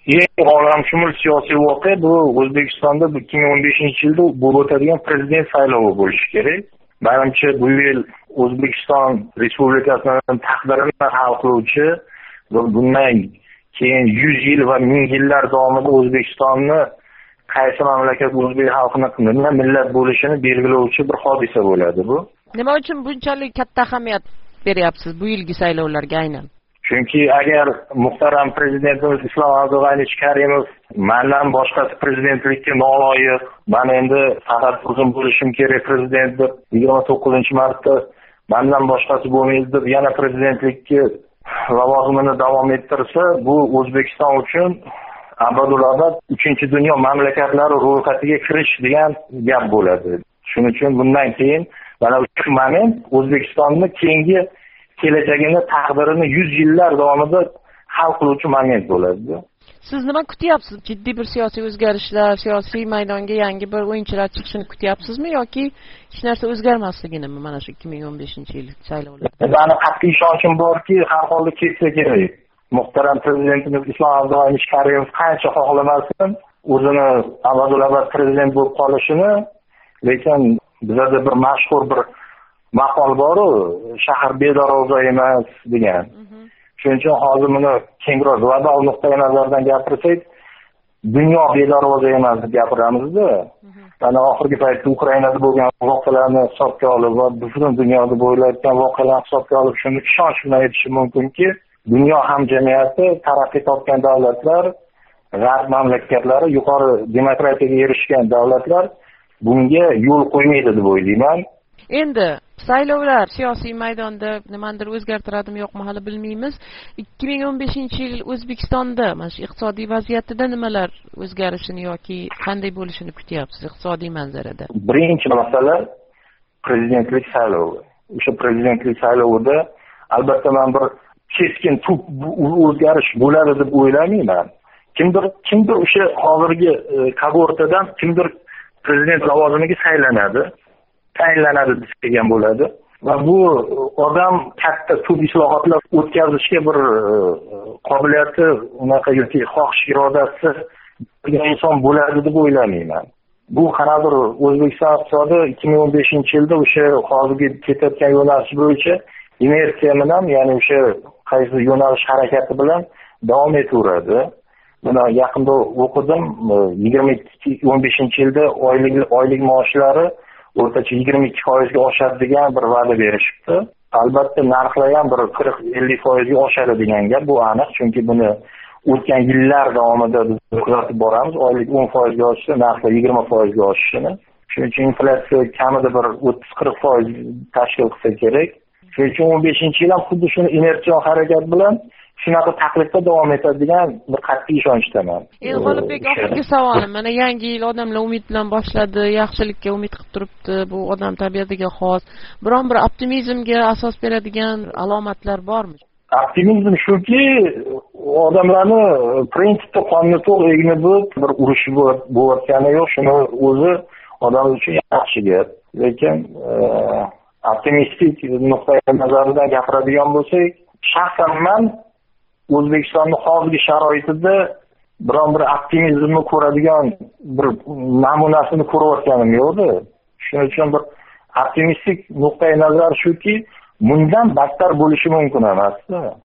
Eng olamshumul siyosiy voqea bu O'zbekistonda 2015-yilda bo'lib o'tadigan prezident saylovi bo'lishi kerak. Menimcha bu yil O'zbekiston Respublikasining taqdirini hal qiluvchi va bundan keyin 100 yil va 1000 yillar davomida O'zbekistonni qaysi mamlakat o'zbek xalqining nima millat bo'lishini belgilovchi bir hodisa bo'ladi bu. Nima uchun bunchalik katta ahamiyat beryapsiz bu yilgi saylovlarga aynan? Chunki agar muhtaram prezidentimiz Islom Abdug'anich Karimov mendan boshqasi prezidentlikka noloyiq, men endi faqat o'zim bo'lishim kerak prezident deb 29-martda mendan boshqasi bo'lmaydi deb yana prezidentlikka lavozimini davom ettirsa, bu O'zbekiston uchun abadul-abad 3-dunyo mamlakatlari ro'yxatiga kirish degan gap bo'ladi. Shuning uchun bundan keyin mana shu moment O'zbekistonni keyingi kelajagini, taqdirini 100 yillar davomida hal qiluvchi moment bo'ladi. Siz nima kutyapsiz? Jiddiy bir siyosiy o'zgarishlar, siyosiy maydonga yangi bir o'yinchilar chiqishini kutyapsizmi yoki hech narsa o'zgarmasligini mana shu 2015-yil saylovlarida? Meni qat'iy ishonchim borki, har holda ketsa kerak. Muhtaram prezidentimiz Islom Abdug'anich Karimov qancha xohlamasin, o'zini abadul-abad prezident bo'lib qolishini, lekin bizda bir mashhur bir maqol bor-ku, shahar bedarvoza emas degan. Shuning uchun hozir buni kengroq global nuqtai nazardan gapirsak, dunyo bedarvoza emas deb gapiramiz-da. Mana oxirgi paytda Ukrainada bo'lgan voqealarni hisobga olib va butun dunyoda bo'layotgan voqealarni hisobga olib shuni ishonch bilan aytishim mumkinki, dunyo hamjamiyati taraqqiy topgan davlatlar, g'arb mamlakatlari, yuqori demokratiyaga erishgan davlatlar bunga yo'l qo'ymaydi deb o'ylayman. Endi saylovlar siyosiy maydonda nimadir o'zgartiradimi yo'qmi hali bilmaymiz. 2015-yil O'zbekistonda mana shu iqtisodiy vaziyatida nimalar o'zgarishini yoki qanday bo'lishini kutyapsiz iqtisodiy manzarada? Birinchi masala prezidentlik saylovi. O'sha prezidentlik saylovida albatta men bir keskin tub o'zgarish bo'ladi deb o'ylamayman. Kimdir o'sha hozirgi kohortadan kimdir prezident lavozimiga tayinlanadi degan bo'ladi va bu odam katta tub islohotlar o'tkazishga bir qobiliyati, unaqa yoki xohish irodasi bo'lgan inson bo'ladi deb o'ylamayman. Bu qanaqadir O'zbekiston iqtisodi 2015-yilda o'sha hozirgi ketayotgan yo'nalish bo'yicha inersiya bilan, ya'ni o'sha qaysi yo'nalish harakati bilan davom etaveradi. Buni yaqinda o'qidim, 2015-yilda oylik maoshlari o'rtacha 22% ga oshadi degan bir va'da berishibdi. Albatta narxlar ham bir 40-50% ga oshadi degan gap, bu aniq, chunki buni o'tgan yillar davomida biz kuzatib boramiz. Oylik 10% ga oshsa, narxlar 20% ga oshishini. Shuning uchun inflyatsiya kamida bir 30-40% tashkil qilsa kerak. Shuning uchun 15-yil ham xuddi shuni inertsion harakat bilan shunaqa taqlidda davom etadigan bir qat'iy ishonchdaman. Endi G'olibek, oxirgi savolim, mana yangi yil odamlar umid bilan boshladi, yaxshilikka umid qilib turibdi. Bu odam tabiatiga xos. Biron bir optimizmga asos beradigan alomatlar bormi? Optimizm shuki, odamlarni prinsipda qonni to'q egni bo'lib, bir urush bo'layotgani yo'q. Shuni o'zi odam uchun yaxshi gap. Lekin optimistik nuqtai nazaridan gapiradigan bo'lsak, shaxsan men O'zbekistonning hozirgi sharoitida biron bir optimizmni ko'radigan bir namunasini ko'rayotganim yo'qdi. Shuning uchun bir optimistik nuqtai nazar shuki, bundan battar bo'lishi mumkin emas.